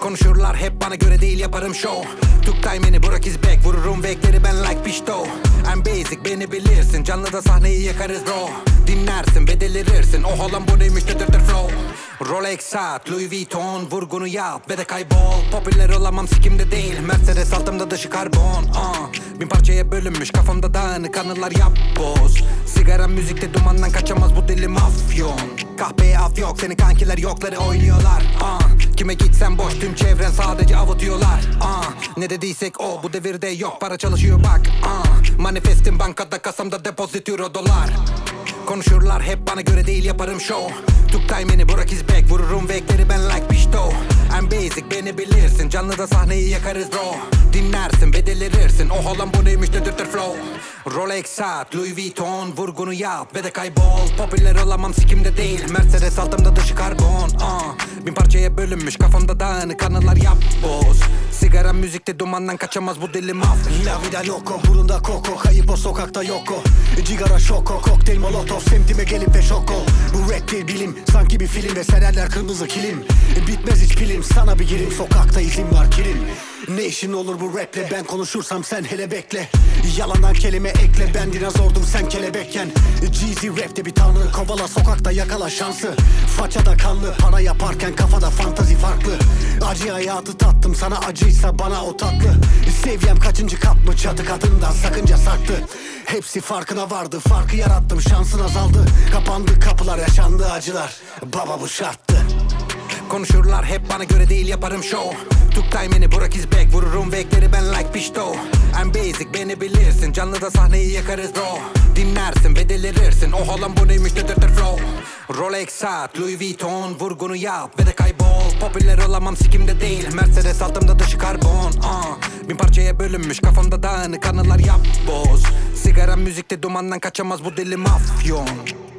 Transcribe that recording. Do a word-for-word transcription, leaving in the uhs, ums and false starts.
Konuşurlar hep bana göre değil, yaparım show. Took time beni Burak is back, vururum vekleri ben like pişto. I'm basic beni bilirsin, canlıda sahneyi yakarız bro. Dinlersin ve delirirsin, o halam bu neymiş de dırdır flow. Rolex saat, Louis Vuitton, vurgunu yap ve de kaybol. Popüler olamam sikimde değil, Mercedes altımda dışı karbon. uh. Bin parçaya bölünmüş kafamda dağınık anılar yap boz. Sigara müzikte dumandan kaçamaz bu deli mafyon. Kahpeye af yok, senin kankiler yokları oynuyorlar. uh. Kime gitsen boş, tüm çevren sadece avutuyorlar. uh. Ne dediysek o, bu devirde yok, para çalışıyor bak. uh. Manifestim bankada, kasamda depozit euro dolar. Konuşurlar hep bana göre değil, yaparım show. Took time beni Burak is back, vururum vekleri ben like pişto. I'm basic beni bilirsin, canlıda sahneyi yakarız bro. Dinlersin ve delirirsin, o halam bu neymiş de dırdır flow. Rolex saat, Louis Vuitton, vurgunu yap ve de kaybol. Popüler olamam sikimde değil, Mercedes altımda dışı karbon. uh. Bin parçaya bölünmüş kafamda dağınık anılar yap boz. Sigara müzikte dumandan kaçamaz bu deli mafya. La vida loco, burunda koko, kayıp o sokakta yok o. Cigara şoko, kokteyl molotov, semtime gelip ve şoko. Bu rap bir bilim, sanki bir film ve sererler kırmızı kilim. Bitmez hiç pilim, sana bir girim, sokakta izin var kilim. Ne işin olur bu raple, ben konuşursam sen hele bekle. Yalandan kelime ekle, ben dinozordum sen kelebekken. Jeezy rapte bir tanrı, kovala sokakta yakala şansı. Façada kanlı, para yaparken kafada fantazi farklı. Acı hayatı tattım, sana acıysa bana o tatlı. Seviyem kaçıncı kat mı, çatı katından sakınca sarktı. Hepsi farkına vardı, farkı yarattım, şansın azaldı. Kapandı kapılar, yaşandı acılar, baba bu şarttı. Konuşurlar hep bana göre değil, yaparım show. Took time beni Burak is back, vururum vekleri ben like pişto. I'm basic beni bilirsin, canlıda sahneyi yakarız bro. Dinlersin ve delirirsin, o halam bu neymiş de dırdır flow. Rolex saat, Louis Vuitton, vurgunu yap ve de kaybol. Popüler olamam sikimde değil, Mercedes altımda dışı karbon. uh. Bin parçaya bölünmüş kafamda dağınık anılar yap boz. Sigara müzikte dumandan kaçamaz bu deli mafyon.